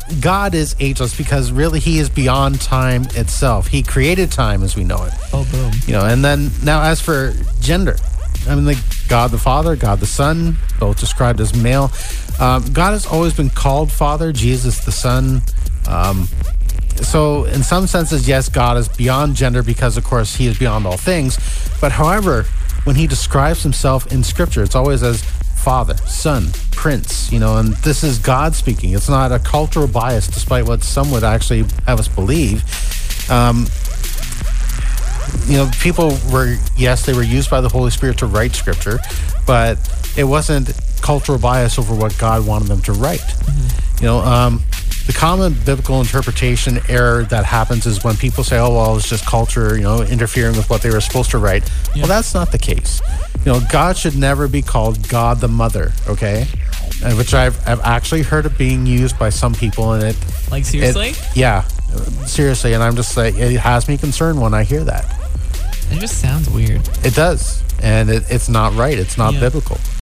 God is ageless because really he is beyond time itself. He created time as we know it. Oh, boom. And then now as for gender, God the Father, God the Son, both described as male. God has always been called Father, Jesus the Son. So in some senses, yes, God is beyond gender because, of course, he is beyond all things. But however, when he describes himself in Scripture, it's always as Father, Son, Prince, and this is God speaking. It's not a cultural bias, despite what some would actually have us believe. People they were used by the Holy Spirit to write Scripture, but it wasn't cultural bias over what God wanted them to write. The common biblical interpretation error that happens is when people say, oh, well, it's just culture, interfering with what they were supposed to write. Yeah. Well, that's not the case. God should never be called God the Mother, okay? Which I've actually heard it being used by some people, and seriously? Yeah, seriously, and I'm just like, it has me concerned when I hear that. It just sounds weird. It does, and it's not right. It's not biblical.